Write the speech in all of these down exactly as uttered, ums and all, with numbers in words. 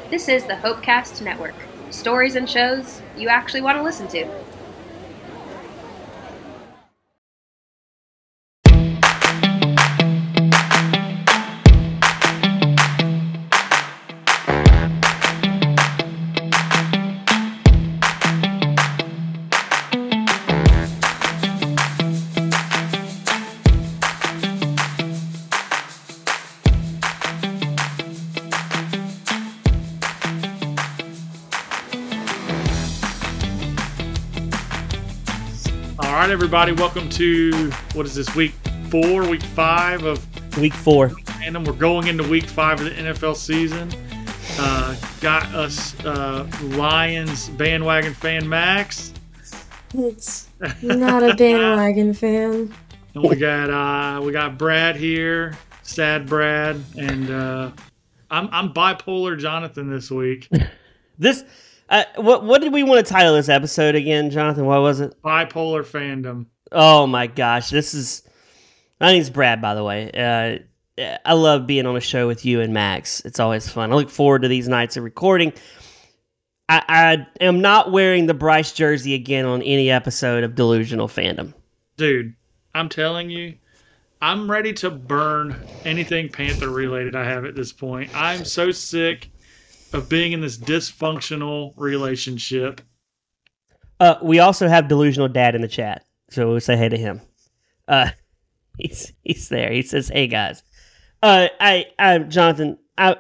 This is the Hopecast Network. Stories and shows you actually want to listen to. All right, everybody, welcome to, what is this, week four, week five of Week four. Fandom. We're going into week five of the N F L season. Uh, got us uh, Lions bandwagon fan Max. It's not a bandwagon fan. And we got uh, we got Brad here, sad Brad, and uh, I'm I'm bipolar Jonathan this week. This, uh, what what did we want to title this episode again, Jonathan? What was it? Bipolar fandom. Oh my gosh, this is. My name's Brad, by the way. Uh, I love being on a show with you and Max. It's always fun. I look forward to these nights of recording. I, I am not wearing the Bryce jersey again on any episode of Delusional Fandom. Dude, I'm telling you, I'm ready to burn anything Panther related I have at this point. I'm so sick of being in this dysfunctional relationship. Uh, we also have Delusional Dad in the chat, so we'll say hey to him. Uh, he's he's there. He says, "Hey guys, uh, I I Jonathan, I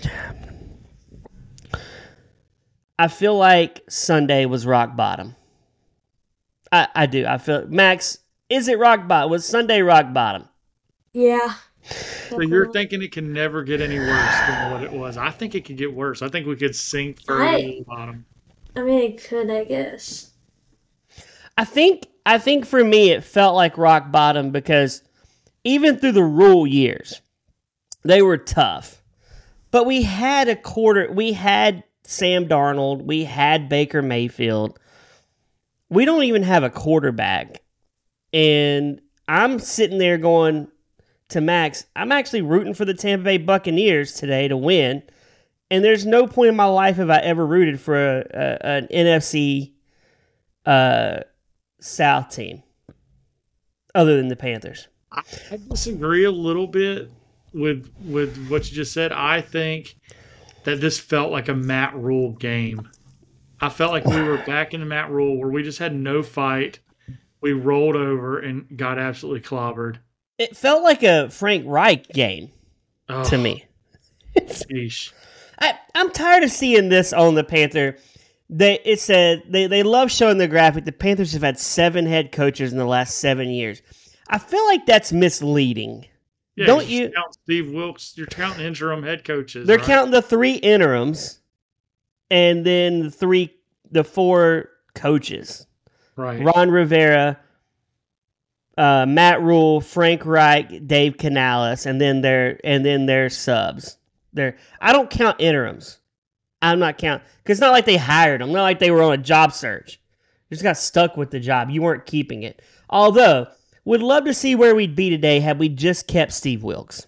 I feel like Sunday was rock bottom. I I do. I feel Max. Is it rock bottom? Was Sunday rock bottom? Yeah. So you're thinking it can never get any worse than what it was. I think it could get worse. I think we could sink further I- to the bottom. I mean, it could, I guess. I think I think for me it felt like rock bottom because even through the rule years, they were tough. But we had a quarter. We had Sam Darnold. We had Baker Mayfield. We don't even have a quarterback. And I'm sitting there going to Max, I'm actually rooting for the Tampa Bay Buccaneers today to win. And there's no point in my life have I ever rooted for a, a, an N F C uh, South team other than the Panthers. I, I disagree a little bit with with what you just said. I think that this felt like a Matt Rule game. I felt like we were back in the Matt Rule where we just had no fight. We rolled over and got absolutely clobbered. It felt like a Frank Reich game Oh, to me. Sheesh. I, I'm tired of seeing this on the Panther. They it said they, they love showing the graphic. The Panthers have had seven head coaches in the last seven years. I feel like that's misleading. Yeah, Don't you you? count Steve Wilkes? You're counting interim head coaches. They're right? counting the three interims, and then the three, the four coaches: right. Ron Rivera, uh, Matt Rule, Frank Reich, Dave Canales, and then their and then their subs. They're, I don't count interims. I'm not count because it's not like they hired them. Not like they were on a job search. They just got stuck with the job. You weren't keeping it. Although, would love to see where we'd be today had we just kept Steve Wilkes.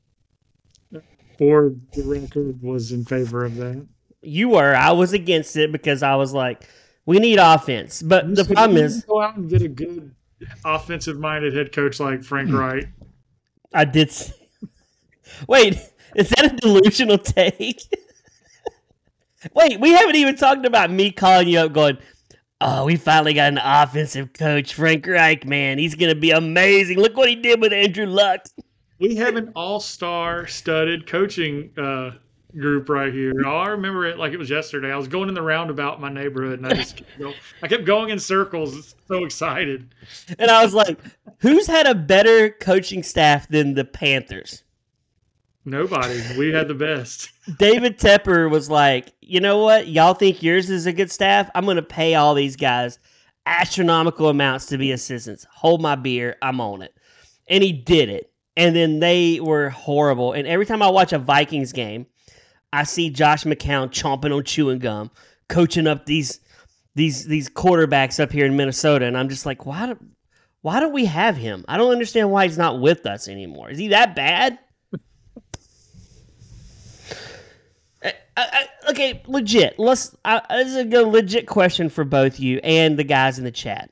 Or the record was in favor of that. You were. I was against it because I was like, we need offense. But the So problem you is, go out and get a good offensive-minded head coach like Frank Wright. I did. s- Wait, is that a delusional take? Wait, we haven't even talked about me calling you up going, oh, we finally got an offensive coach, Frank Reich, man. He's going to be amazing. Look what he did with Andrew Luck. We have an all-star studded coaching uh, group right here. I remember it like it was yesterday. I was going in the roundabout in my neighborhood, and I just kept going, I kept going in circles. So excited. And I was like, who's had a better coaching staff than the Panthers? Nobody. We had the best. David Tepper was like, you know what? Y'all think yours is a good staff? I'm going to pay all these guys astronomical amounts to be assistants. Hold my beer. I'm on it. And he did it. And then they were horrible. And every time I watch a Vikings game, I see Josh McCown chomping on chewing gum, coaching up these these these quarterbacks up here in Minnesota. And I'm just like, why, do, why don't we have him? I don't understand why he's not with us anymore. Is he that bad? I, I, okay, legit. Let's. Uh, this is a good, legit question for both you and the guys in the chat.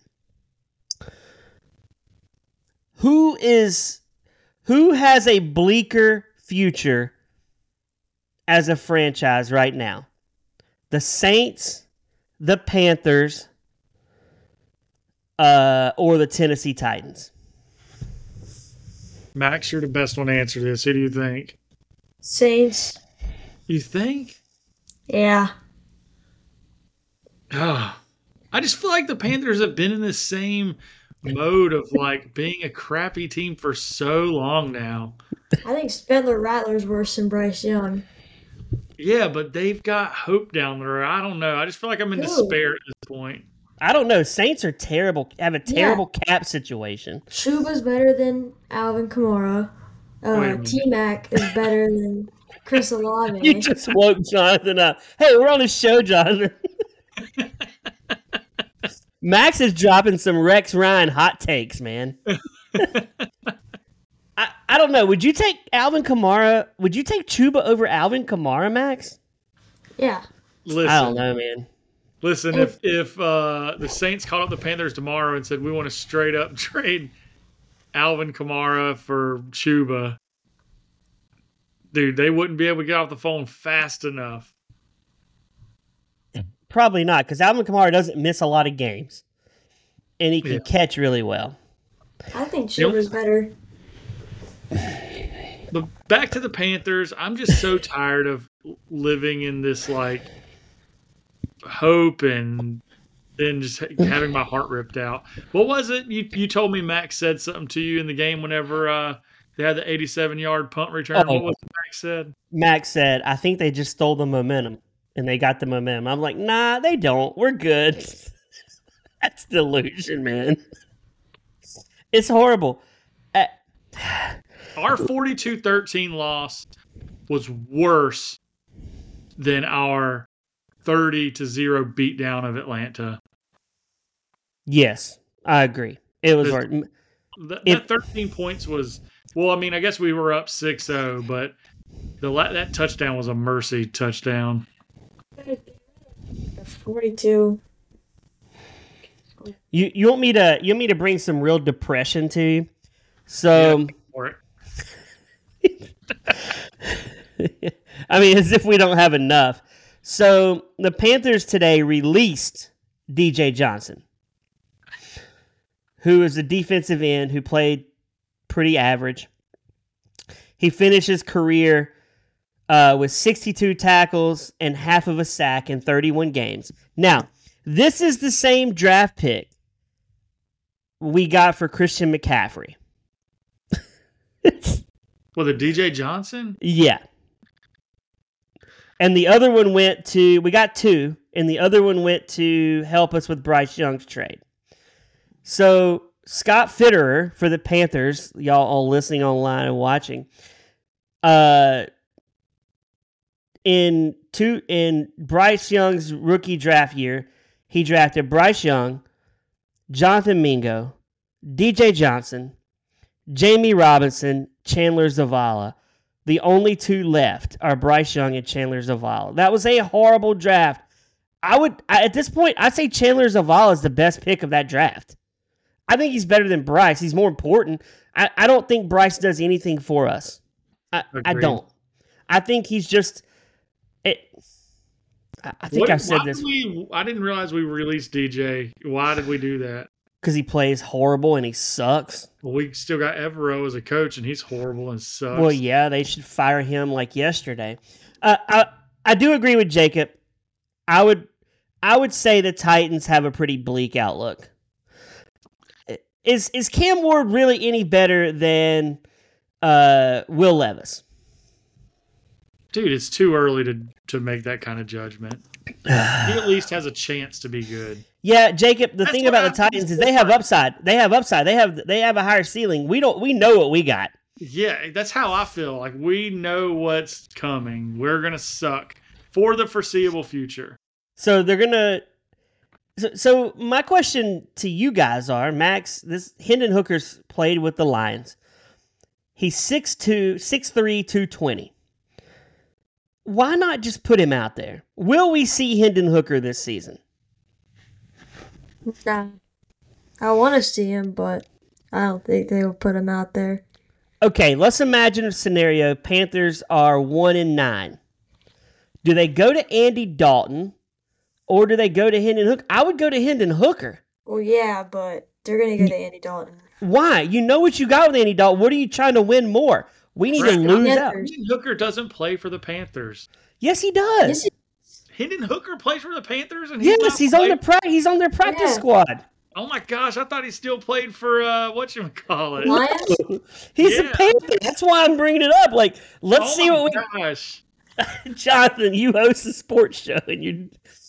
Who is, who has a bleaker future as a franchise right now? The Saints, the Panthers, uh, or the Tennessee Titans? Max, you're the best one to answer this. Who do you think? Saints. You think? Yeah. Oh, I just feel like the Panthers have been in the same mode of like being a crappy team for so long now. I think Spentler Rattler's worse than Bryce Young. Yeah, but they've got hope down there. I don't know. I just feel like I'm in Who? despair at this point. I don't know. Saints are terrible. Have a terrible cap situation. Shuba's better than Alvin Kamara. Wait a Uh, minute. T-Mac is better than Chris Olave. You just woke Jonathan up. Hey, we're on the show, Jonathan. Max is dropping some Rex Ryan hot takes, man. I, I don't know. Would you take Alvin Kamara? Would you take Chuba over Alvin Kamara, Max? Yeah. Listen, I don't know, man. listen. If if uh, the Saints called up the Panthers tomorrow and said we want to straight up trade Alvin Kamara for Chuba, dude, they wouldn't be able to get off the phone fast enough. Probably not, because Alvin Kamara doesn't miss a lot of games, and he can Yeah. catch really well. I think Yep. Shuba's better. But back to the Panthers, I'm just so tired of living in this like hope and then just having my heart ripped out. What was it you you told me Max said something to you in the game whenever uh, they had the eighty-seven yard punt return? Oh. What was it Max said? Max said, I think they just stole the momentum, and they got the momentum. I'm like, nah, they don't. We're good. That's delusion, man. It's horrible. Uh, Our forty-two thirteen loss was worse than our thirty to zero beatdown of Atlanta. yes, I agree. It was There's- hard. That, If- that thirteen points was, well, I mean, I guess we were up six oh, but the la- that touchdown was a mercy touchdown. forty-two. You you want me to you want me to bring some real depression to you? So Or it. I mean, as if we don't have enough. So the Panthers today released D J Johnson, who is a defensive end who played pretty average. He finished his career uh, with sixty-two tackles and half of a sack in thirty-one games. Now, this is the same draft pick we got for Christian McCaffrey. Well, the D J Johnson? Yeah. And the other one went to, we got two, and the other one went to help us with Bryce Young's trade. So Scott Fitterer for the Panthers, y'all all listening online and watching, uh, in two in Bryce Young's rookie draft year, he drafted Bryce Young, Jonathan Mingo, D J Johnson, Jamie Robinson, Chandler Zavala. The only two left are Bryce Young and Chandler Zavala. That was a horrible draft. I would, I, at this point, I'd say Chandler Zavala is the best pick of that draft. I think he's better than Bryce. He's more important. I, I don't think Bryce does anything for us. I, I Agreed. don't. I think he's just. It, I, I think What- I've said why this did we, I didn't realize we released D J. Why did we do that? because he plays horrible and he sucks. Well, we still got Evero as a coach, and he's horrible and sucks. Well, yeah, they should fire him like yesterday. Uh, I I do agree with Jacob. I would I would say the Titans have a pretty bleak outlook. Is is Cam Ward really any better than uh, Will Levis? Dude, it's too early to, to make that kind of judgment. He at least has a chance to be good. Yeah, Jacob. The That's thing what about the happens Titans is they have before. upside. They have upside. They have they have a higher ceiling. We don't. We know what we got. Yeah, that's how I feel. Like, we know what's coming. We're going to suck for the foreseeable future. So they're gonna. So, so my question to you guys are, Max. This Hendon Hooker's played with the Lions. He's six two, six three, two twenty. why not just put him out there? Will we see Hendon Hooker this season? Nah. I want to see him, but I don't think they will put him out there. Okay, let's imagine a scenario. Panthers are one and nine. Do they go to Andy Dalton or do they go to Hendon Hooker? I would go to Hendon Hooker. Well, yeah, but they're going to go to Andy Dalton. Why? You know what you got with Andy Dalton. What are you trying to win more? We need Right. to lose out. Panthers. Hendon Hooker doesn't play for the Panthers. Yes, he does. Yes, he- Hendon Hooker plays for the Panthers, and he's yes, not he's on the played- pra- he's on their practice Yeah. squad. Oh my gosh, I thought he still played for uh, what you call it. Lions? He's a Yeah. Panther. That's why I'm bringing it up. Like, let's Oh see my what gosh. we. Jonathan, you host a sports show, and you.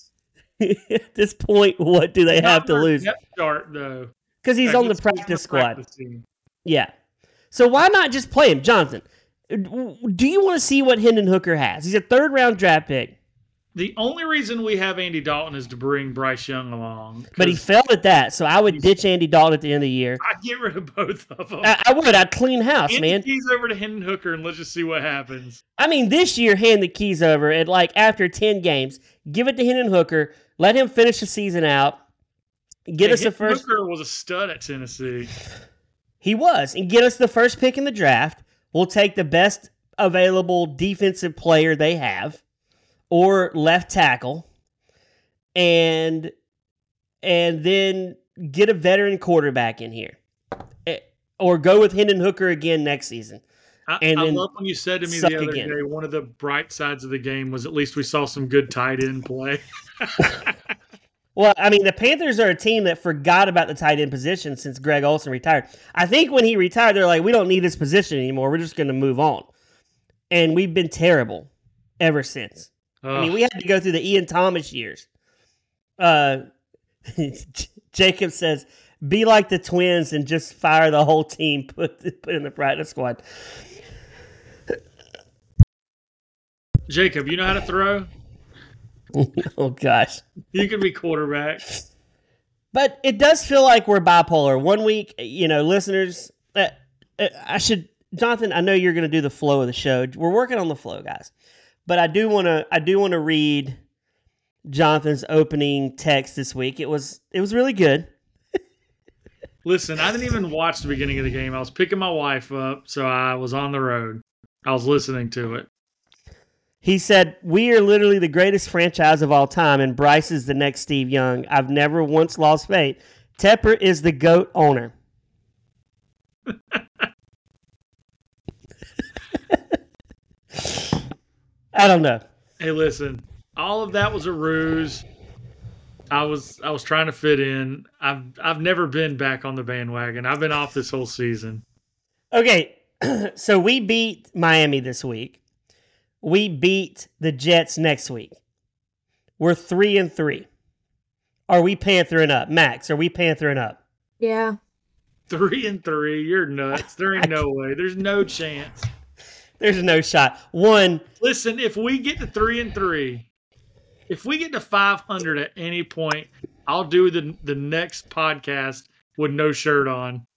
At this point, what do they have to Not lose? depth chart though. Because he's Like, on the let's put him practice squad. practice team. Yeah. So why not just play him, Jonathan? Do you want to see what Hendon Hooker has? He's a third round draft pick, The only reason we have Andy Dalton is to bring Bryce Young along. but he 'cause failed at that. So I would ditch Andy Dalton at the end of the year. I'd get rid of both of them. I, I would. I'd clean house, Hand man. the keys over to Hendon Hooker and let's just see what happens. I mean, this year, hand the keys over at like after ten games. Give it to Hendon Hooker. Let him finish the season out. Get Hey, us the Hendon first. Hooker was a stud at Tennessee. He was, and get us the first pick in the draft. We'll take the best available defensive player they have, or left tackle, and and then get a veteran quarterback in here, Eh, or go with Hendon Hooker again next season. I, And I then love when you said to me suck the other again. day, one of the bright sides of the game was at least we saw some good tight end play. Well, I mean, the Panthers are a team that forgot about the tight end position since Greg Olson retired. I think when he retired, they're like, we don't need this position anymore. We're just going to move on. And we've been terrible ever since. I mean, we had to go through the Ian Thomas years. Uh, Jacob says, be like the Twins and just fire the whole team, put, put in the practice squad. Jacob, you know how to throw? Oh, gosh. You could be quarterback. But it does feel like we're bipolar. One week, you know, listeners, uh, uh, I should, Jonathan, I know you're going to do the flow of the show. We're working on the flow, guys. But I do want to, I do want to read Jonathan's opening text this week. It was, it was really good. Listen, I didn't even watch the beginning of the game. I was picking my wife up, so I was on the road. I was listening to it. He said, we are literally the greatest franchise of all time, and Bryce is the next Steve Young. I've never once lost faith. Tepper is the GOAT owner. I don't know. Hey, listen, all of that was a ruse. I was I was trying to fit in. I've I've never been back on the bandwagon. I've been off this whole season. Okay, so we beat Miami this week. We beat the Jets next week. We're three and three. Are we panthering up? Max, are we panthering up? Yeah. Three and three, you're nuts. There ain't no way. There's no chance. There's no shot. One, Listen, if we get to three and three, if we get to five hundred at any point, I'll do the the next podcast with no shirt on.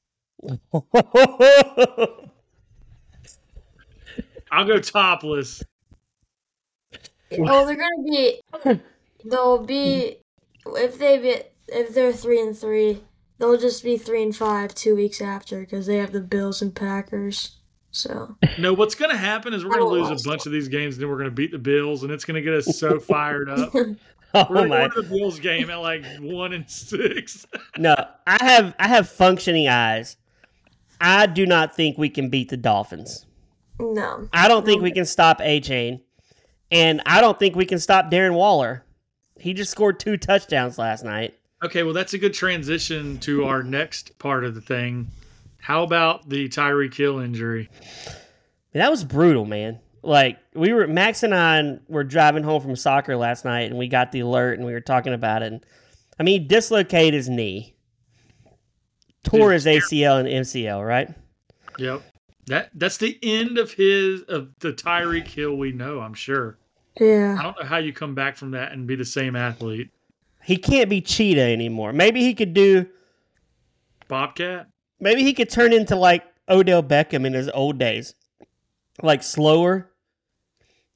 I'll go topless. Oh, they're gonna be. They'll be. If they be, if they're three and three, they'll just be three and five two weeks after because they have the Bills and Packers. So No, what's going to happen is we're going to lose a bunch of these games, and then we're going to beat the Bills, and it's going to get us so fired up. We're oh going my! to go to the Bills game at like one and six. No, I have I have functioning eyes. I do not think we can beat the Dolphins. no. I don't think we can stop A-Chain, and I don't think we can stop Darren Waller. He just scored two touchdowns last night. Okay, well, that's a good transition to our next part of the thing. How about the Tyreek Hill injury? That was brutal, man. Like, we were, Max and I were driving home from soccer last night, and we got the alert, and we were talking about it. And, I mean, he dislocated his knee, tore his A C L and M C L, right? Yep. That that's the end of his of the Tyreek Hill we know, I'm sure. I Yeah. don't know how you come back from that and be the same athlete. He can't be Cheetah anymore. Maybe he could do, Bobcat? maybe he could turn into, like, Odell Beckham in his old days. Like, slower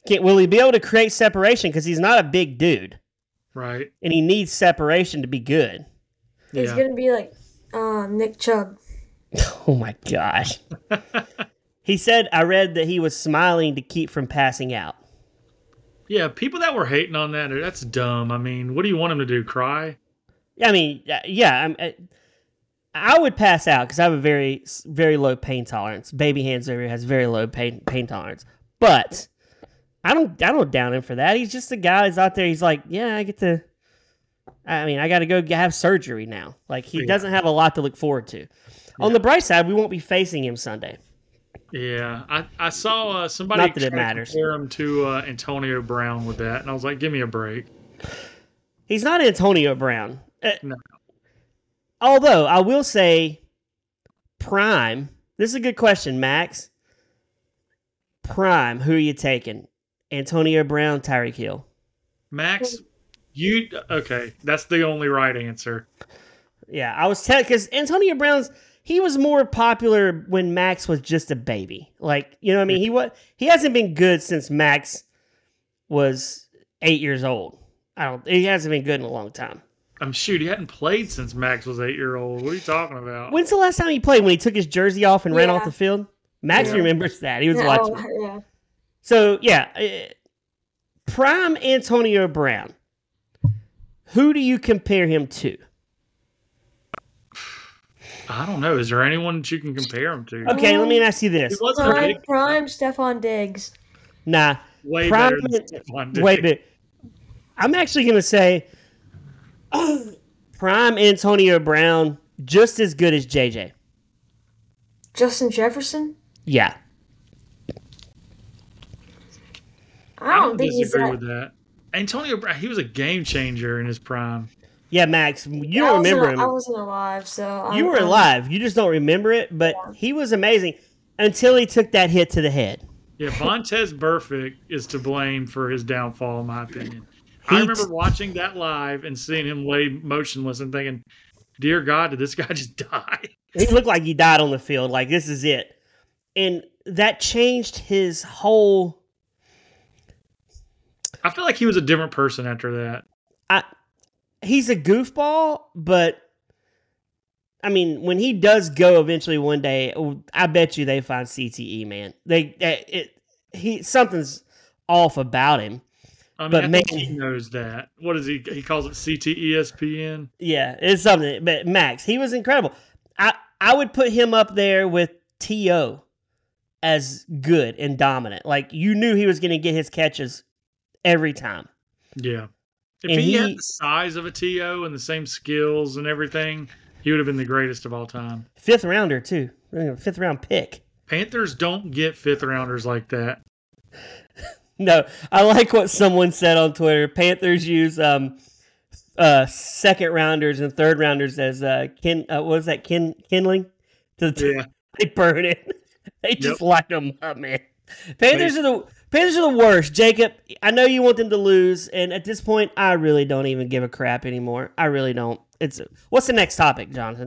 Can, will he be able to create separation? Because he's not a big dude, Right. and he needs separation to be good. He's Yeah. gonna be like um, Nick Chubb. Oh my gosh. He said, I read that he was smiling to keep from passing out. Yeah, people that were hating on that, that's dumb. I mean, what do you want him to do? Cry? I mean, uh, yeah, I'm, I, I would pass out because I have a very, very low pain tolerance. Baby Hands over here has very low pain pain tolerance, but I don't, I don't down him for that. He's just a guy who's out there. He's like, yeah, I get to. I mean, I got to go have surgery now. Like he Yeah. doesn't have a lot to look forward to. On the bright side, we won't be facing him Sunday. Yeah, I, I saw uh, somebody Not that it try to matters. compare him to uh, Antonio Brown with that, and I was like, give me a break. He's not Antonio Brown. Uh, No. Although I will say, Prime. This is a good question, Max. Prime. Who are you taking? Antonio Brown, Tyreek Hill. Max, you okay? That's the only right answer. Yeah, I was telling because Antonio Brown's he was more popular when Max was just a baby. Like you know, what I mean, he was he hasn't been good since Max was eight years old. I don't. He hasn't been good in a long time. I'm shoot. He hadn't played since Max was eight year old. What are you talking about? When's the last time he played? When he took his jersey off and ran Yeah. off the field? Max Yeah. remembers that. He was Yeah, watching. oh, yeah. So yeah, uh, prime Antonio Brown. Who do you compare him to? I don't know. Is there anyone that you can compare him to? Okay, let me ask you He this. was Prime, predicted prime Stephon Diggs. Nah, way prime. better than Stephon Diggs. Wait a minute. I'm actually gonna say prime Antonio Brown just as good as J J. Justin Jefferson? Yeah. I I don't, don't think he's disagree that. with that. Antonio Brown, he was a game changer in his prime. Yeah, Max, you I don't wasn't- remember I him. wasn't alive, so I'm, You were I'm- alive. You just don't remember it, but he was amazing until he took that hit to the head. Yeah, Vontez Burfict is to blame for his downfall, in my opinion. He I t- remember watching that live and seeing him lay motionless and thinking, "Dear God, did this guy just die?" He looked like he died on the field. Like, this is it. And that changed his whole... I feel like he was a different person after that. I, he's a goofball, but I mean, when he does go eventually one day, I bet you they find C T E, man. They, they it he something's off about him. I mean, But I man- think he knows that. What is he? He calls it C T E S P N. Yeah, it's something. But Max, he was incredible. I I would put him up there with T O as good and dominant. Like you knew he was going to get his catches every time. Yeah. If And he, he- had the size of a T O and the same skills and everything, he would have been the greatest of all time. Fifth rounder too. Fifth round pick. Panthers don't get fifth rounders like that. No, I like what someone said on Twitter. Panthers use um, uh, second rounders and third rounders as uh, kin. Uh, what is that? Kin kindling. To, to- Yeah. They burn it. They just Yep. light them up, man. Panthers are the Panthers are the worst. Jacob, I know you want them to lose, and at this point, I really don't even give a crap anymore. I really don't. It's what's the next topic, Jonathan?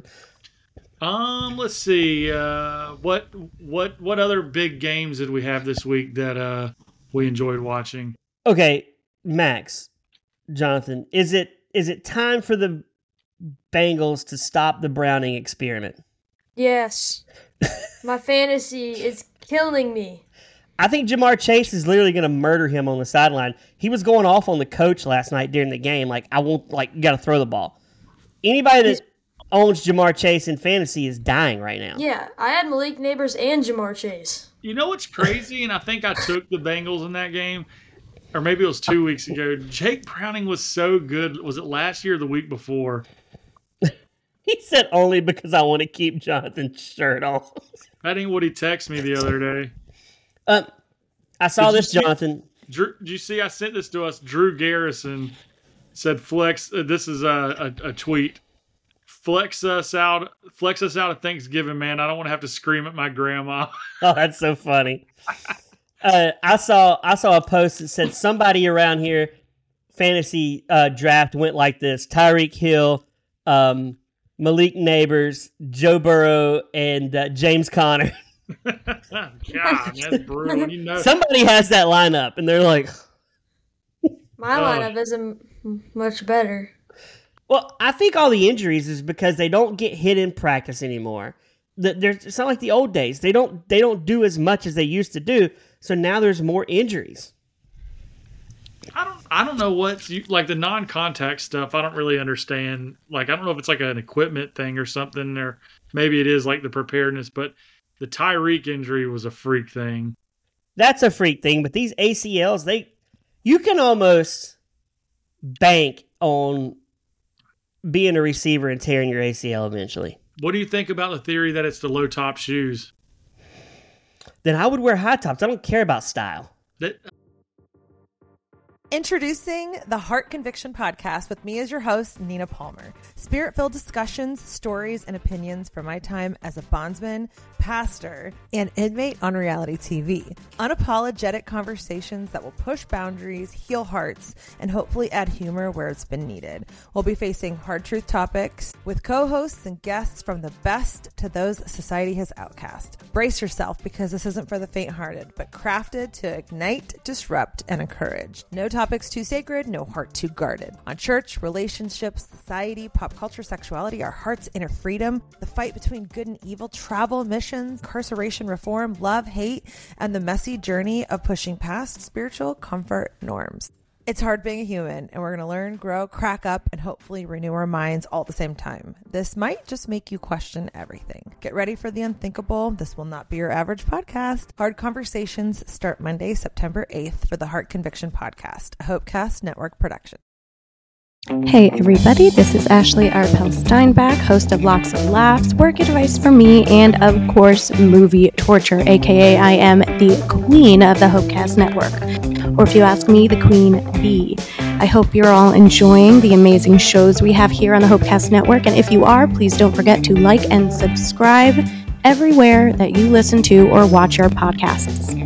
Um, let's see. Uh, what what what other big games did we have this week that uh we enjoyed watching? Okay, Max, Jonathan, is it is it time for the Bengals to stop the Browning experiment? Yes. My fantasy is killing me. I think Jamar Chase is literally going to murder him on the sideline. He was going off on the coach last night during the game. Like, I won't, like, you got to throw the ball. Anybody that owns Jamar Chase in fantasy is dying right now. Yeah, I had Malik Neighbors and Jamar Chase. You know what's crazy? And I think I took the Bengals in that game, or maybe it was two weeks ago. Jake Browning was so good. Was it last year or the week before? He said only because I want to keep Jonathan's shirt on. That ain't what he texted me the other day. Um, I saw Did you this, see- Jonathan. Drew, did you see? I sent this to us. Drew Garrison said, "Flex." Uh, this is a, a, a tweet. Flex us out. Flex us out at Thanksgiving, man. I don't want to have to scream at my grandma. Oh, that's so funny. uh, I saw I saw a post that said somebody around here fantasy uh, draft went like this: Tyreek Hill, um, Malik Neighbors, Joe Burrow, and uh, James Conner. God, that's brutal. You know, Somebody has that lineup, and they're like, My Oh. lineup isn't m- much better. well, I think all the injuries is because they don't get hit in practice anymore. The- there's- It's not like the old days. They don't they don't do as much as they used to do. So now there's more injuries. I don't I don't know what's you, like the non-contact stuff. I don't really understand. Like I don't know if it's like an equipment thing or something, or maybe it is like the preparedness. But the Tyreek injury was a freak thing. That's a freak thing. But these A C Ls, they you can almost bank on being a receiver and tearing your A C L eventually. What do you think about the theory that it's the low top shoes? Then I would wear high tops. I don't care about style. That Introducing the Heart Conviction Podcast with me as your host, Nina Palmer. Spirit-filled discussions, stories, and opinions from my time as a bondsman, pastor, and inmate on reality T V. Unapologetic conversations that will push boundaries, heal hearts, and hopefully add humor where it's been needed. We'll be facing hard truth topics with co-hosts and guests from the best to those society has outcast. Brace yourself because this isn't for the faint-hearted, but crafted to ignite, disrupt, and encourage. No topics too sacred, no heart too guarded. On church, relationships, society, pop culture, sexuality, our heart's inner freedom, the fight between good and evil, travel, missions, incarceration reform, love, hate, and the messy journey of pushing past spiritual comfort norms. It's hard being a human, and we're going to learn, grow, crack up, and hopefully renew our minds all at the same time. This might just make you question everything. Get ready for the unthinkable. This will not be your average podcast. Hard Conversations start Monday, September eighth for the Heart Conviction Podcast, a Hopecast Network production. Hey everybody, this is Ashley Arpel Steinbach, host of Lots of Laughs, Work Advice from Me, and of course, Movie Torture, aka I am the queen of the Hopecast Network, or if you ask me, the queen bee. I hope you're all enjoying the amazing shows we have here on the Hopecast Network, and if you are, please don't forget to like and subscribe everywhere that you listen to or watch our podcasts.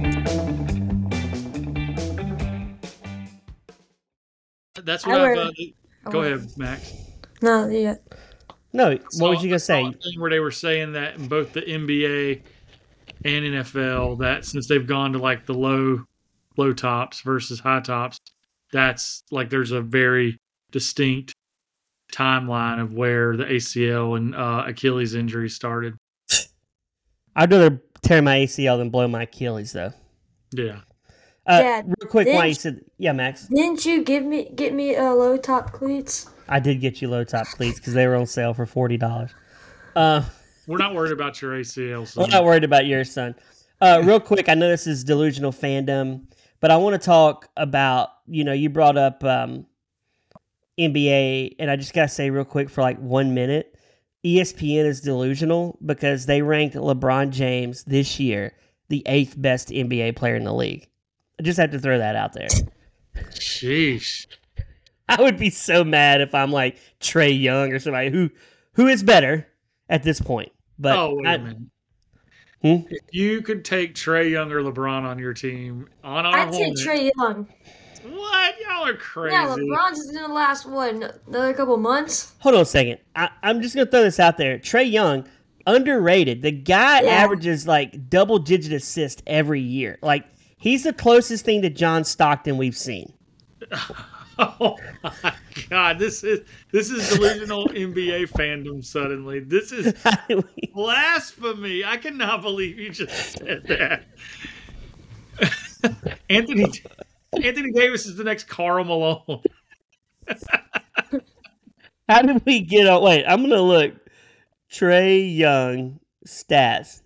that's what I I've. wear- Uh, go ahead, Max. No, yeah. No, what So was you gonna I saw say? a thing where they were saying that in both the N B A and N F L, that since they've gone to like the low, low tops versus high tops, that's like there's a very distinct timeline of where the A C L and uh, Achilles injury started. I'd rather tear my A C L than blow my Achilles, though. Yeah. Uh, Dad, real quick, why you didn't- said, yeah, Max, Didn't you give me get me uh, low top cleats? I did get you low top cleats because they were on sale for forty dollars. Uh, We're not worried about your A C L. I'm son. not worried about yours, son. Uh, real quick, I know this is delusional fandom, but I want to talk about, you know, you brought up um, N B A, and I just got to say real quick for like one minute, E S P N is delusional because they ranked LeBron James this year the eighth best N B A player in the league. I just have to throw that out there. Sheesh. I would be so mad if I'm like Trey Young or somebody who who is better at this point. But oh, wait I- a minute. Hmm? If you could take Trey Young or LeBron on your team on our I'd take Hornets- Trey Young. What? Y'all are crazy. Yeah, LeBron's is gonna last what another couple months. hold on a second. I, I'm just gonna throw this out there. Trey Young, underrated. The guy Yeah. averages like double digit assists every year. Like he's the closest thing to John Stockton we've seen. Oh my God! This is this is delusional N B A fandom. Suddenly, this is blasphemy. I cannot believe you just said that. Anthony Anthony Davis is the next Karl Malone. How did we get on? Wait, I'm gonna look. Trey Young stats.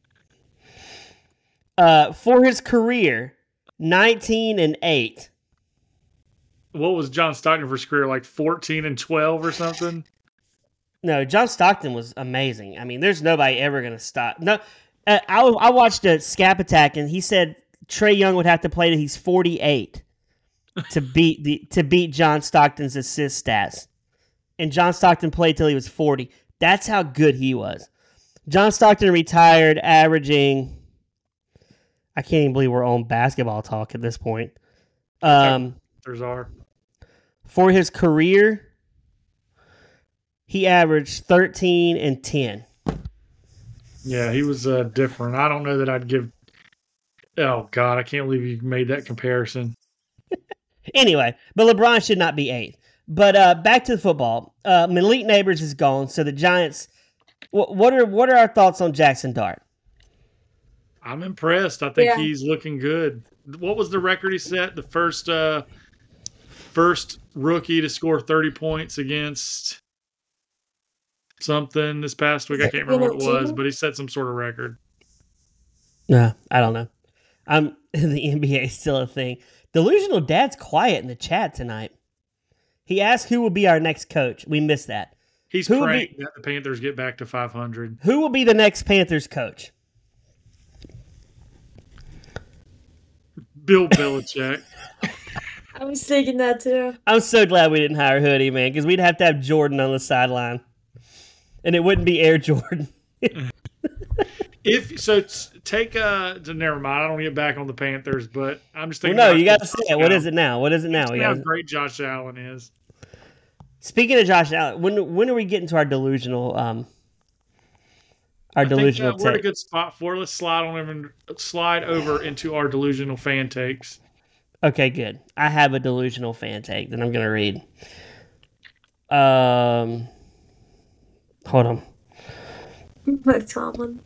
Uh, for his career, nineteen and eight. What was John Stockton for his career? Like fourteen and twelve or something? No, John Stockton was amazing. I mean, there's nobody ever going to stop. No, uh, I, I watched a Scap Attack, and he said Trey Young would have to play till he's forty-eight to beat the to beat John Stockton's assist stats. And John Stockton played till he was forty. That's how good he was. John Stockton retired, averaging. I can't even believe we're on basketball talk at this point. Um, There's our. For his career, he averaged thirteen and ten. Yeah, he was uh, different. I don't know that I'd give. Oh God, I can't believe you made that comparison. Anyway, but LeBron should not be eighth. But uh, back to the football. Uh, Malik Neighbors is gone, so the Giants. Wh- what are what are our thoughts on Jackson Dart? I'm impressed. I think Yeah. he's looking good. What was the record he set? The first uh, first rookie to score thirty points against something this past week. I can't remember what it was, but he set some sort of record. No, I don't know. I'm the N B A is still a thing. Delusional Dad's quiet in the chat tonight. He asked who will be our next coach. We missed that. He's Who will praying be- that the Panthers get back to five hundred. Who will be the next Panthers coach? Bill Belichick. I was thinking that too. I'm so glad we didn't hire Hoodie, man, because we'd have to have Jordan on the sideline. And it wouldn't be Air Jordan. If so, t- take uh, to, never mind. I don't get back on the Panthers, but I'm just Well, thinking. no, about you got to Josh say it. What Allen. is it now? What is it now? We How gotta- great Josh Allen is. Speaking of Josh Allen, when when are we getting to our delusional um our I think, delusional uh, we're in a take? good spot for it. Let's slide on over, slide over into our delusional fan takes. Okay, good. I have a delusional fan take that I'm gonna read. Um, hold on. Mike Tomlin.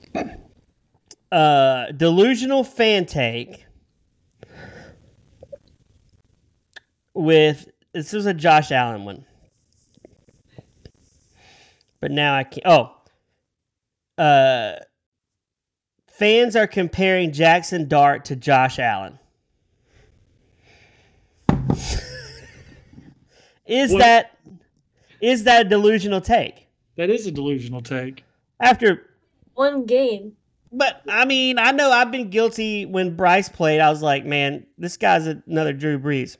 Uh, delusional fan take with this was a Josh Allen one, but now I can't. Oh, uh, fans are comparing Jackson Dart to Josh Allen. Is What? that is that a delusional take? That is a delusional take. After, One game. but I mean, I know I've been guilty when Bryce played. I was like, man, this guy's another Drew Brees.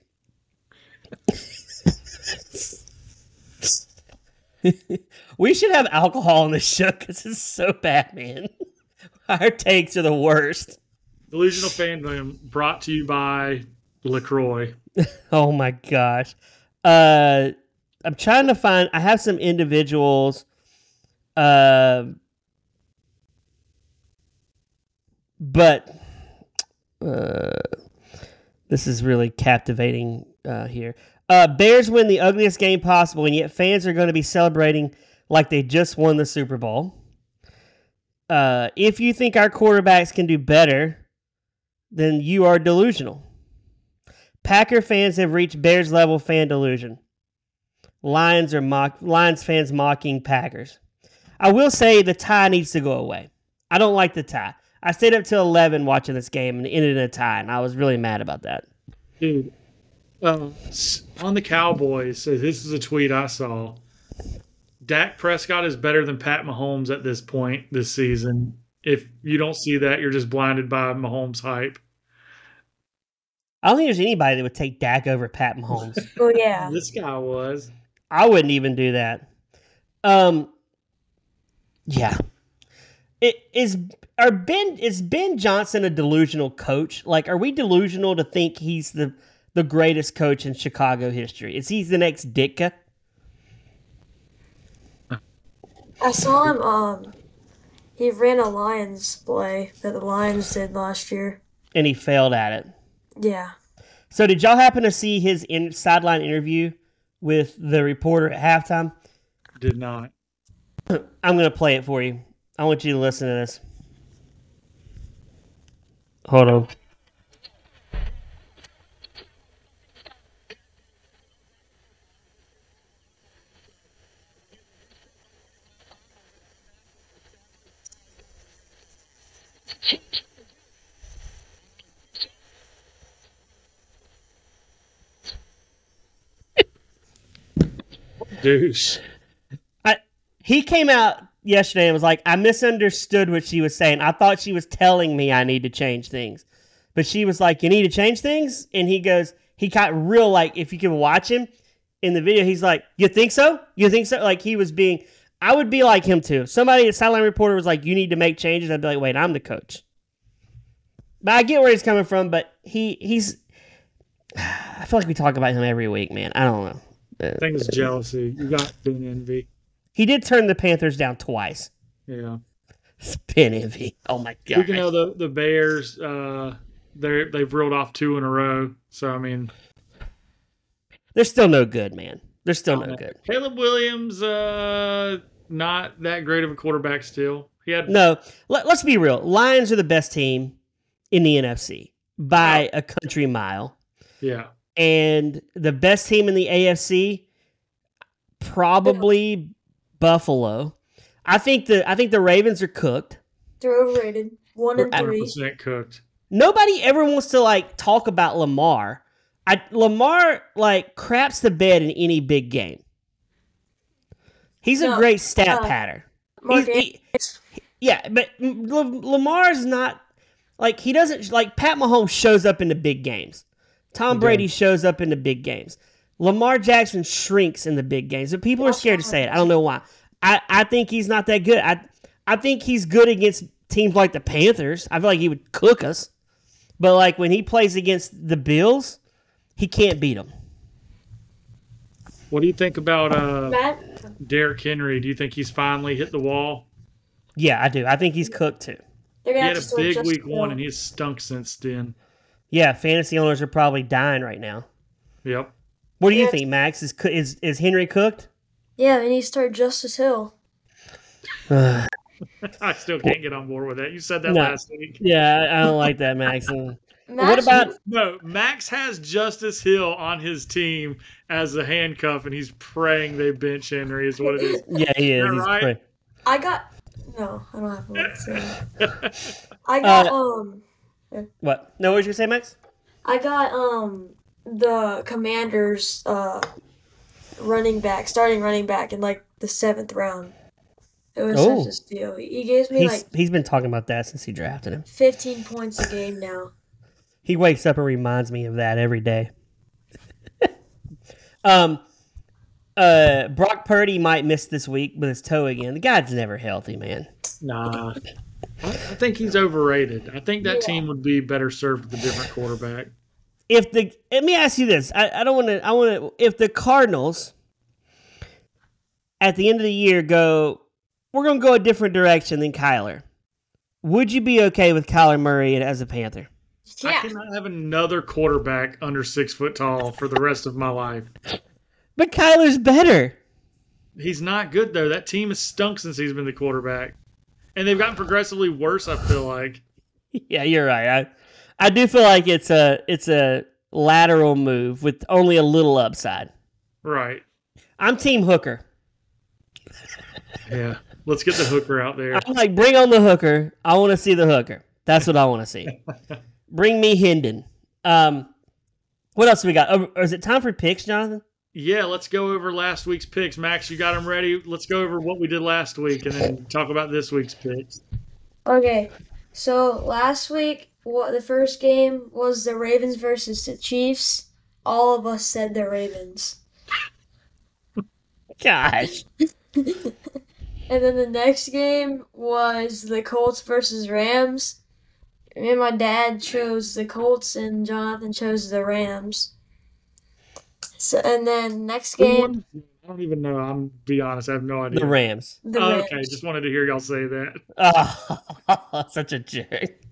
We should have alcohol on the show because it's so bad, man. Our takes are the worst. Delusional fandom brought to you by LaCroix. Oh my gosh. Uh, I'm trying to find. I have some individuals. Uh, but uh, this is really captivating uh, here. Uh, Bears win the ugliest game possible, and yet fans are going to be celebrating like they just won the Super Bowl. Uh, if you think our quarterbacks can do better, then you are delusional. Packer fans have reached Bears level fan delusion. Lions are mock Lions fans mocking Packers. I will say the tie needs to go away. I don't like the tie. I stayed up till eleven watching this game and it ended in a tie, and I was really mad about that. Dude, uh, s- on the Cowboys, so this is a tweet I saw. Dak Prescott is better than Pat Mahomes at this point this season. If you don't see that, you're just blinded by Mahomes' hype. I don't think there's anybody that would take Dak over Pat Mahomes. Oh yeah. This guy was. I wouldn't even do that. Um, yeah. It is. Are Ben is Ben Johnson a delusional coach? Like, are we delusional to think he's the the greatest coach in Chicago history? Is he the next Ditka? I saw him. Um, he ran a Lions play that the Lions did last year. And he failed at it. Yeah. So, did y'all happen to see his in, sideline interview with the reporter at halftime? Did not. I'm going to play it for you. I want you to listen to this. Hold on. Douche. I, he came out yesterday and was like, I misunderstood what she was saying. I thought she was telling me I need to change things. But she was like, you need to change things? And he goes, he got real, like, if you can watch him in the video, he's like, you think so? You think so? Like, he was being, I would be like him too. Somebody, a sideline reporter was like, you need to make changes. I'd be like, wait, I'm the coach. But I get where he's coming from, but he he's, I feel like we talk about him every week, man. I don't know. I think it's jealousy. You got Ben envy. He did turn the Panthers down twice. Yeah. Spin envy. Oh my god. Speaking of the the Bears, uh, they they've reeled off two in a row. So I mean, they're still no good, man. They're still no good. Caleb Williams, uh, not that great of a quarterback still. He had no. Let, let's be real. Lions are the best team in the N F C by a country mile. Yeah. And the best team in the A F C, probably Buffalo. I think the I think the Ravens are cooked. They're overrated. One and one hundred three. percent cooked. Nobody ever wants to like talk about Lamar. I, Lamar like craps the bed in any big game. He's a No, great stat uh, pattern. Mark He's- he- yeah, but L- Lamar's not like he doesn't like Pat Mahomes shows up in the big games. Tom He Brady does. shows up in the big games. Lamar Jackson shrinks in the big games. And people are scared to say it. I don't know why. I, I think he's not that good. I I think he's good against teams like the Panthers. I feel like he would cook us. But like when he plays against the Bills, he can't beat them. What do you think about uh, Matt, Derrick Henry? Do you think he's finally hit the wall? Yeah, I do. I think he's cooked too. they're He gonna had have a to start big Justin week one, Hill. and he's stunk since then. Yeah, fantasy owners are probably dying right now. Yep. What do you Yeah. think, Max? Is coo- is is Henry cooked? Yeah, and he start Justice Hill. I still can't get on board with that. You said that No. last week. Yeah, I I don't like that, Max. And what Max- about No, Max has Justice Hill on his team as a handcuff, and he's praying they bench Henry. Is what it is. yeah, he is. Is that He's right? pretty- I got no, I don't have one. to say. I got Uh, um, What? No, what did you say, Max? I got um the Commanders uh running back, starting running back in like the seventh round. It was Oh. such a steal. He gives me He's like he's been talking about that since he drafted him. fifteen points a game now. He wakes up and reminds me of that every day. um, uh, Brock Purdy might miss this week with his toe again. The guy's never healthy, man. Nah. I, I think he's overrated. I think that Yeah. team would be better served with a different quarterback. If the let me ask you this, I, I don't want to. I want to. If the Cardinals at the end of the year go, we're going to go a different direction than Kyler. Would you be okay with Kyler Murray as a Panther? I Yeah, cannot have another quarterback under six foot tall for the rest of my life. But Kyler's better. He's not good though. That team has stunk since he's been the quarterback, and they've gotten progressively worse. I feel like. Yeah, you're right. I, I do feel like it's a it's a lateral move with only a little upside. Right. I'm Team Hooker. Yeah. Let's get the hooker out there. I'm like, bring on the hooker. I want to see the hooker. That's what I want to see. Bring me Hendon. Um, what else do we got? Oh, is it time for picks, Jonathan? Yeah, let's go over last week's picks. Max, you got them ready? Let's go over what we did last week and then talk about this week's picks. okay. So last week, what the first game was the Ravens versus the Chiefs. All of us said the Ravens. Gosh. And then the next game was the Colts versus Rams. Me and my dad chose the Colts, and Jonathan chose the Rams. So, and then next game, I don't even know. I'm be honest. I have no idea. The Rams. the Oh, Rams. okay, just wanted to hear y'all say that. Oh, such a jerk.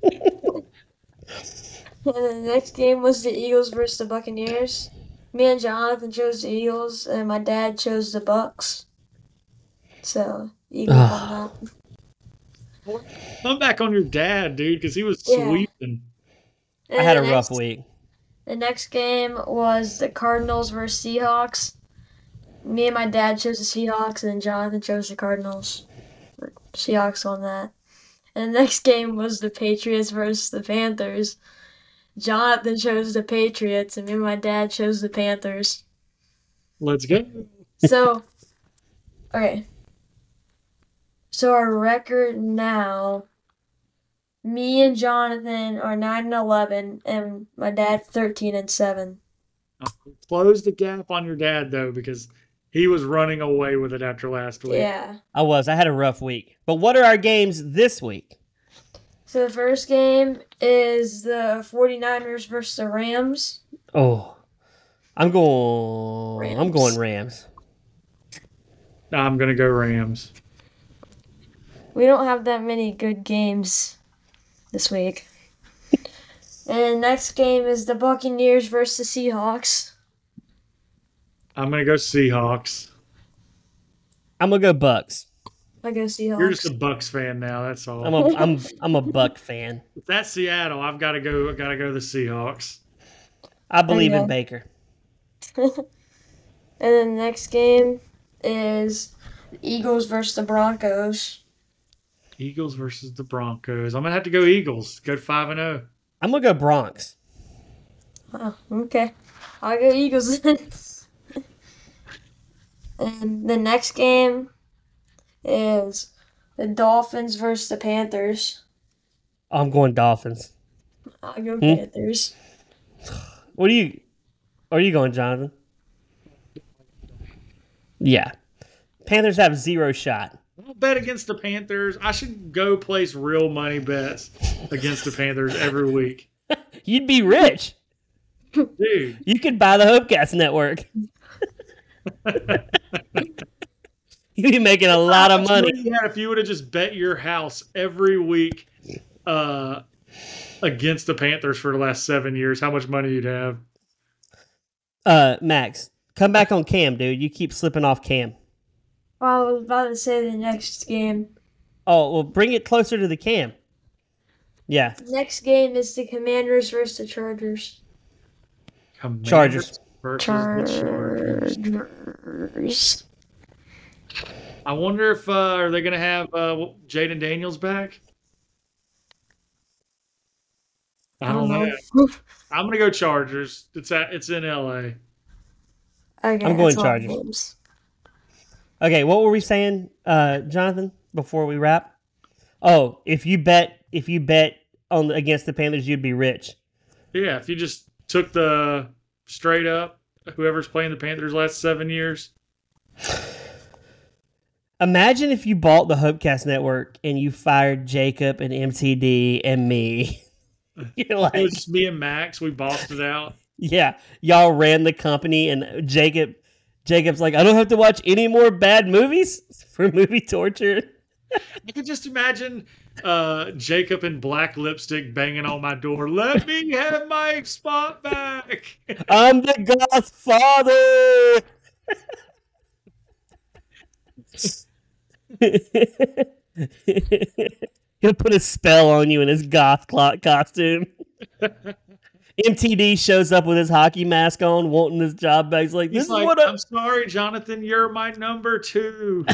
And then the next game was the Eagles versus the Buccaneers. Me and Jonathan chose the Eagles, and my dad chose the Bucks. So Eagles won that. I'm back on your dad, dude, because he was Yeah. sweeping. And I had a the rough next- week. The next game was the Cardinals versus Seahawks. Me and my dad chose the Seahawks, and then Jonathan chose the Cardinals. Seahawks won that. And the next game was the Patriots versus the Panthers. Jonathan chose the Patriots, and me and my dad chose the Panthers. Let's go. So, okay. So our record now, me and Jonathan are nine and eleven, and my dad thirteen and seven. Close the gap on your dad, though, because he was running away with it after last week. Yeah. I was. I had a rough week. But what are our games this week? So the first game is the 49ers versus the Rams. Oh, I'm going. I'm Rams. going Rams. I'm going to go Rams. we don't have that many good games this week. And next game is the Buccaneers versus the Seahawks. I'm gonna go Seahawks. I'm gonna go Bucks. I go Seahawks. You're just a Bucks fan now. That's all. I'm a I'm I'm a Buck fan. If that's Seattle, I've got to go. I got to go the Seahawks. I believe Okay. in Baker. And then the next game is the Eagles versus the Broncos. Eagles versus the Broncos. I'm gonna have to go Eagles. Go five and zero. I'm gonna go Bronx. Oh, okay. I'll go Eagles then. And the next game is the Dolphins versus the Panthers. I'm going Dolphins. I'll go Hmm? Panthers. What are you? Are you going, Jonathan? Yeah. Panthers have zero shot. I'll bet against the Panthers. I should go place real money bets against the Panthers every week, You'd be rich. dude. You could buy the Hopecast Network. You'd be making a lot of money. What you had if you would have just bet your house every week uh, against the Panthers for the last seven years? How much money you'd have? Uh, Max, come back on Cam, dude. You keep slipping off Cam. Well, I was about to say the next game. Oh, well, bring it closer to the Cam. Yeah, The next game is the Commanders versus the Chargers. Commanders Chargers. versus the Chargers. Chargers. I wonder if uh, are they going to have uh, Jaden Daniels back? I don't know. I'm going to go Chargers. It's at it's in L A. Okay, I'm going that's all the Chargers. games. Okay, what were we saying, uh, Jonathan, before we wrap? Oh, if you bet if you bet on against the Panthers, you'd be rich. Yeah, if you just took the straight up, whoever's playing the Panthers last seven years. Imagine if you bought the Hopecast Network and you fired Jacob and M T D and me. You're It like, was just me and Max. We bossed it out. yeah, y'all ran the company, and Jacob, Jacob's like, I don't have to watch any more bad movies for movie torture. I could just imagine uh, Jacob in black lipstick banging on my door. Let me have my spot back. I'm the Godfather. He'll put a spell on you in his goth clock costume. M T D shows up with his hockey mask on, wanting his job back. He's like, "This He's is like, what I- I'm sorry, Jonathan. You're my number two.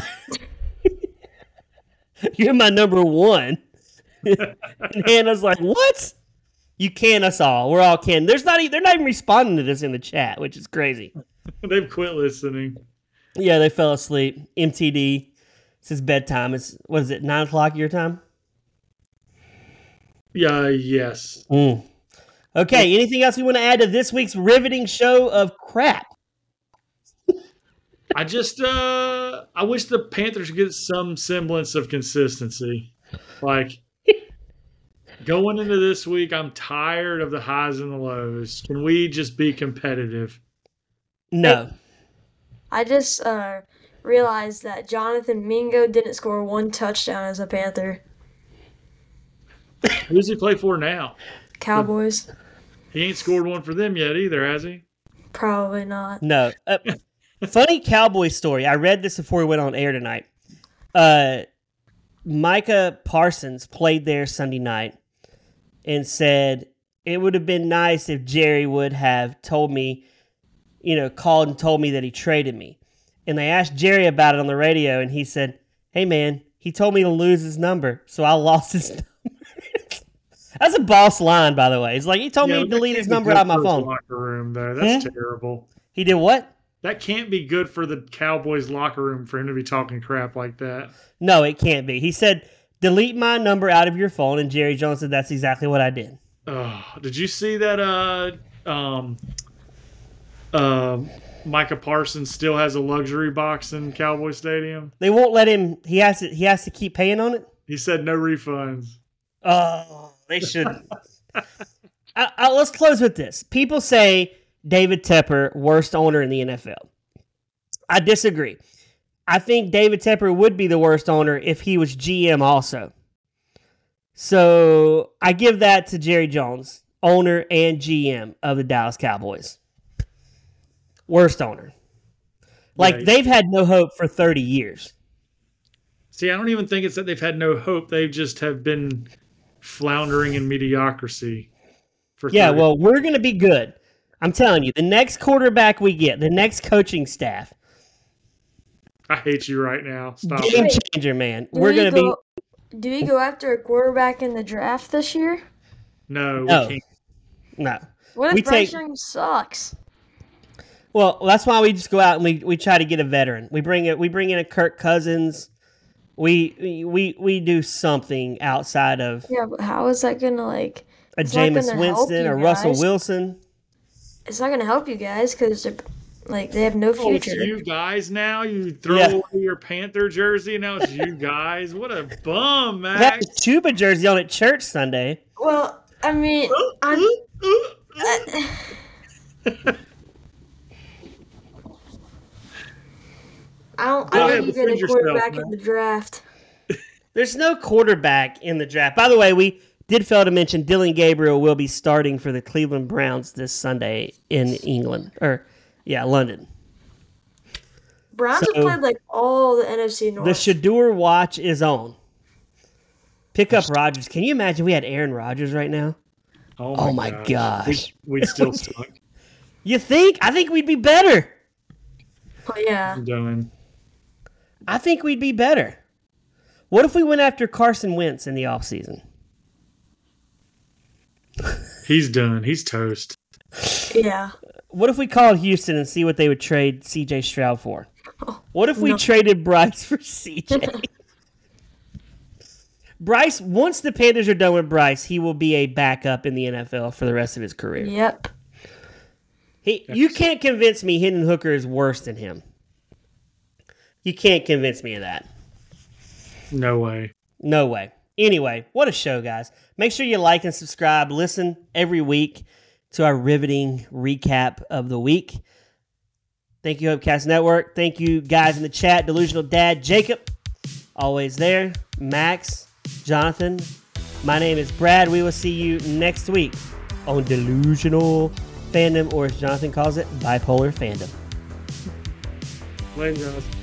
you're my number one." And Hannah's like, "What? You can us all. We're all can." There's not. e- They're not even responding to this in the chat, which is crazy. They've quit listening. Yeah, they fell asleep. M T D. It's his bedtime. It's what is it? Nine o'clock your time. Yeah, yes. Mm. Okay, anything else you want to add to this week's riveting show of crap? I just, uh, I wish the Panthers could get some semblance of consistency. Like, going into this week, I'm tired of the highs and the lows. Can we just be competitive? No. I just uh, realized that Jonathan Mingo didn't score one touchdown as a Panther. Who does he play for now? Cowboys? He ain't scored one for them yet either, has he? Probably not. No. Uh, funny cowboy story. I read this before we went on air tonight. Uh, Micah Parsons played there Sunday night and said it would have been nice if Jerry would have told me, you know, called and told me that he traded me. And they asked Jerry about it on the radio, and he said, "Hey, man, he told me to lose his number, so I lost his number." That's a boss line, by the way. It's like, he told Yeah, me to but that delete can't his be number good out of my for his phone. Locker room, though. That's Hmm? terrible. He did what? That can't be good for the Cowboys locker room for him to be talking crap like that. No, it can't be. He said, delete my number out of your phone, and Jerry Jones said that's exactly what I did. Oh, did you see that? Uh, um, uh, Micah Parsons still has a luxury box in Cowboy Stadium. They won't let him. He has to. He has to keep paying on it. He said no refunds. Oh, they should. I, I, let's close with this. People say David Tepper worst owner in the N F L. I disagree. I think David Tepper would be the worst owner if he was G M also. So I give that to Jerry Jones, owner and G M of the Dallas Cowboys. Worst owner. Like, Yeah. they've had no hope for thirty years. See, I don't even think it's that they've had no hope. They just have been floundering in mediocrity. For Yeah, thirty well, we're going to be good. I'm telling you, the next quarterback we get, the next coaching staff, I hate you right now. Stop game it. changer, man. Do We're we going to be... go, Do we go after a quarterback in the draft this year? No, No. we can't. No. What if We Bryce take- Young sucks? Well, that's why we just go out and we, we try to get a veteran. We bring it. We bring in a Kirk Cousins. We we we do something outside of Yeah, but how is that gonna like? a It's not Jameis gonna help Winston you or Russell guys. Wilson. It's not gonna help you guys because like they have no Oh, it's future. you guys now. You throw Yeah. away your Panther jersey, and now it's you guys. What a bum, We had Max. the Chuba jersey on at church Sunday. Well, I mean, I'm, I don't. Go I ahead, think you get a defend yourself, quarterback man. in the draft. There's no quarterback in the draft. By the way, we did fail to mention Dylan Gabriel will be starting for the Cleveland Browns this Sunday in England. Or, yeah, London. Browns So- have played like all the N F C North. The Shador watch is on. Pick up Rodgers. Can you imagine we had Aaron Rodgers right now? Oh my gosh. We, we still suck. You think? I think we'd be better. oh, yeah. I'm done. I think we'd be better. What if we went after Carson Wentz in the offseason? He's done. He's toast. Yeah. What if we called Houston and see what they would trade C J Stroud for? What if we no. traded Bryce for C J? Bryce, once the Panthers are done with Bryce, he will be a backup in the N F L for the rest of his career. Yep. He, you can't convince me Hendon Hooker is worse than him. You can't convince me of that. No way. No way. Anyway, what a show, guys. Make sure you like and subscribe. Listen every week to our riveting recap of the week. Thank you, Hopecast Network. Thank you, guys in the chat. Delusional Dad, Jacob, always there. Max, Jonathan. My name is Brad. We will see you next week on Delusional Fandom, or as Jonathan calls it, Bipolar Fandom. Later, guys.